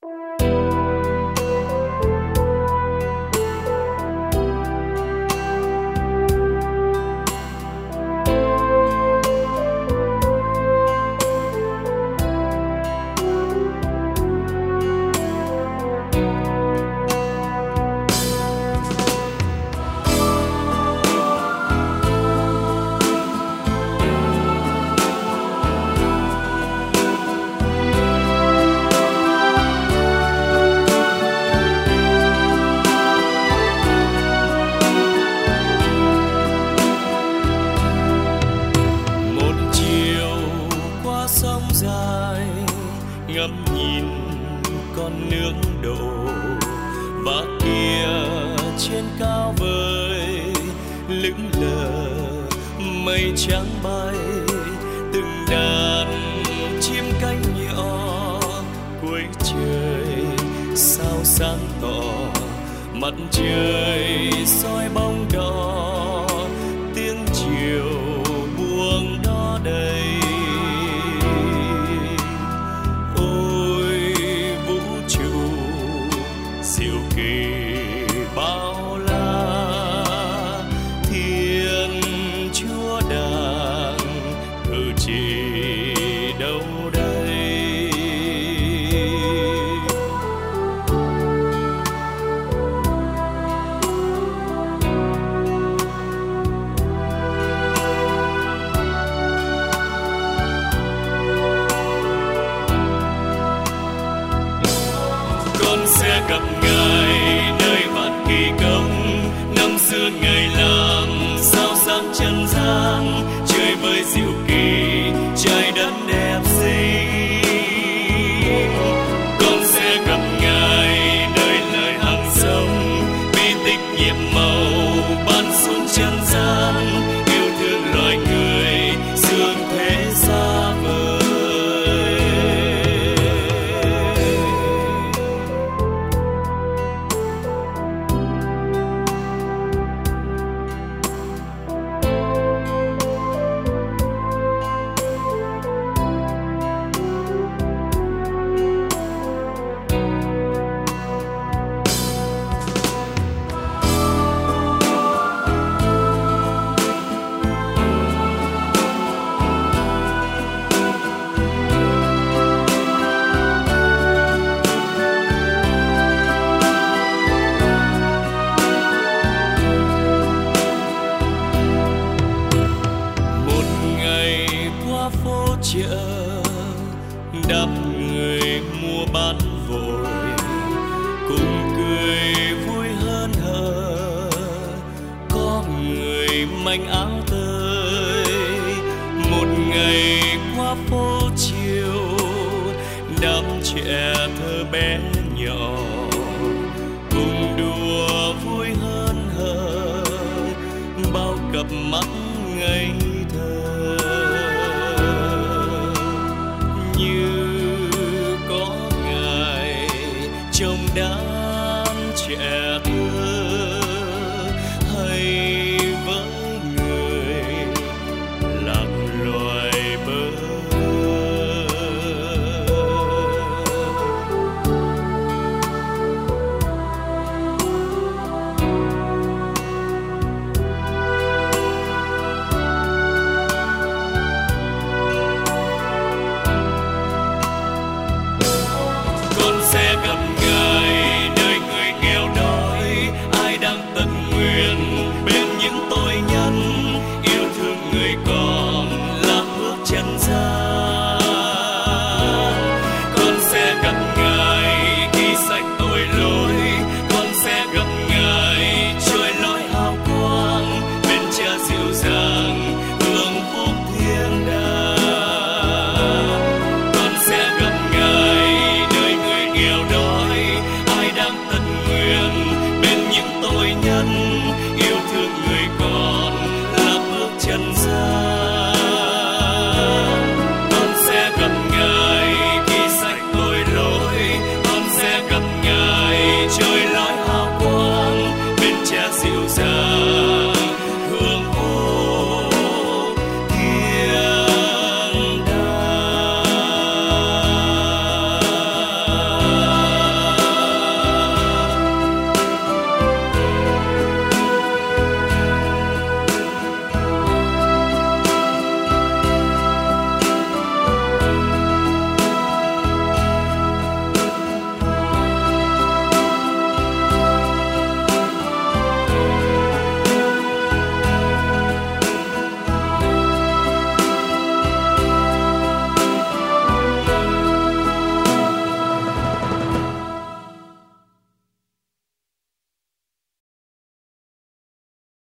ngắm nhìn con nước đổ và kia trên cao vời lững lờ mây trắng bay, từng đàn chim cánh nhỏ cuối trời sao sáng tỏ, mặt trời soi bóng đỏ, tiếng chiều buông đó đây. Ôi vũ trụ diệu kỳ bao la, thiên chúa đang cử chỉ đâu đây. Con sẽ gặp Ngài nơi vạn kỳ công, năm xưa Ngài làm sao sáng chân gian, chơi với diệu kỳ trái đất đẹp xinh. Con sẽ gặp Ngài nơi lời hàng sông, bi tích nhiệm màu ban xuống chân gian, yêu thương loài người dương thế xa vời. Chợ đáp người mua bán vội, cùng cười vui hơn hờ, có người manh áo tơi. Một ngày qua phố chiều, đám trẻ thơ bé nhỏ cùng đùa vui hơn hờ, bao cặp mắt ngây thơ. Trong đám trẻ thơ hay với người lạc loài bơ. Con sẽ gặp người